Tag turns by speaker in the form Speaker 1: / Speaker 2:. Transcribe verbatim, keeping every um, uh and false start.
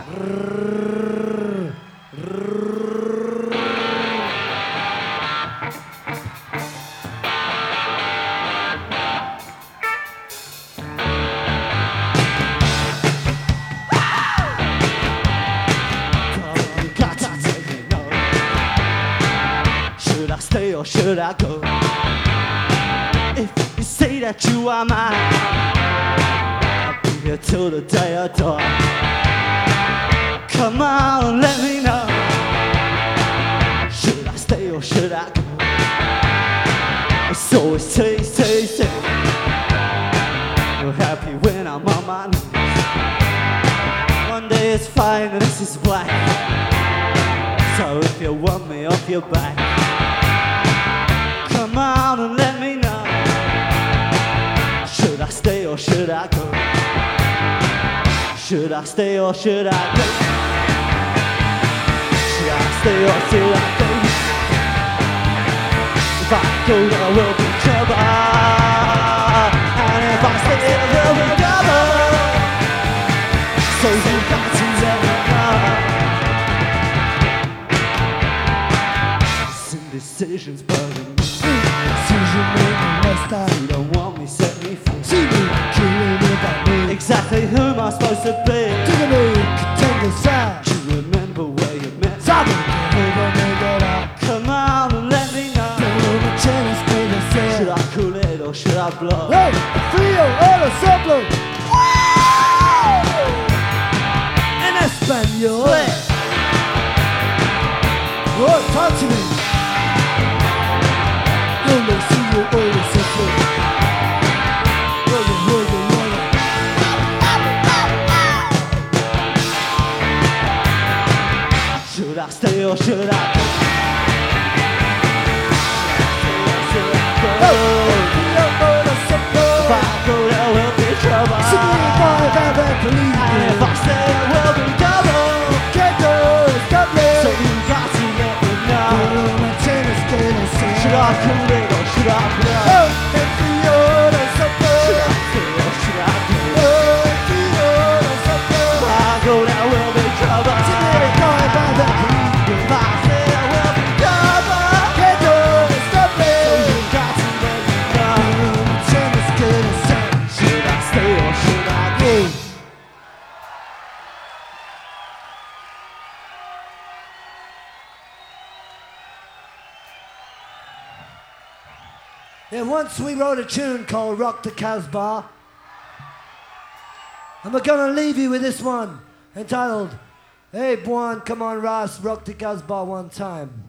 Speaker 1: Should I stay or should I go? If you say that you are mine, I'll be here till the day I die. Come on and let me know. Should I stay or should I go? It's always say, say, say. You're happy when I'm on my knees. One day it's fine and this is black. So if you want me off your back, come on and let me know. Should I stay or should I go? Should I stay or should I go? Should I stay or should I go? If I go there will be trouble, and if I stay there will be trouble. So you got to let me know. Indecisions bugging me.
Speaker 2: Decision making last time.
Speaker 1: You don't want me, set me free.
Speaker 2: See me killing without me.
Speaker 1: Exactly who am I supposed to be?
Speaker 2: To the moon, contender side.
Speaker 1: Do you remember where you met?
Speaker 2: Sabe, over me get out.
Speaker 1: Come on and let me know.
Speaker 2: Don't know the chance, baby, say.
Speaker 1: Should I cool it or should I blow?
Speaker 2: Hey, frío, ahora soplo. En español.
Speaker 1: Play.
Speaker 2: Oh, talk to me. Yo le sigo, ahora soplo. Roller, roller, roller.
Speaker 1: Should I stay or should I go? Should I go?
Speaker 2: Oh, frío, ahora soplo.
Speaker 1: If I go there will be trouble.
Speaker 2: See me, boy, baby, believe
Speaker 1: And if I
Speaker 2: me.
Speaker 1: stay there will be double.
Speaker 2: Can't go, stop me.
Speaker 1: So you got to let me know.
Speaker 2: Una tennis que no sé.
Speaker 1: Should I cool it or should I blow?
Speaker 2: Oh, el frío, ahora soplo.
Speaker 1: Should I stay or should I go?
Speaker 2: Oh, el frío, ahora soplo.
Speaker 1: If I go there will be trouble.
Speaker 2: See me, boy, baby, believe me.
Speaker 1: If I stay there will be double.
Speaker 2: Can't go, stop me.
Speaker 1: So you got to let me know.
Speaker 2: Una tennis que no sé.
Speaker 1: Should I stay or should I go?
Speaker 2: Yeah, once we wrote a tune called Rock the Casbah. And we're gonna leave you with this one, entitled, Hey Buon, come on Ross, rock the Casbah one time.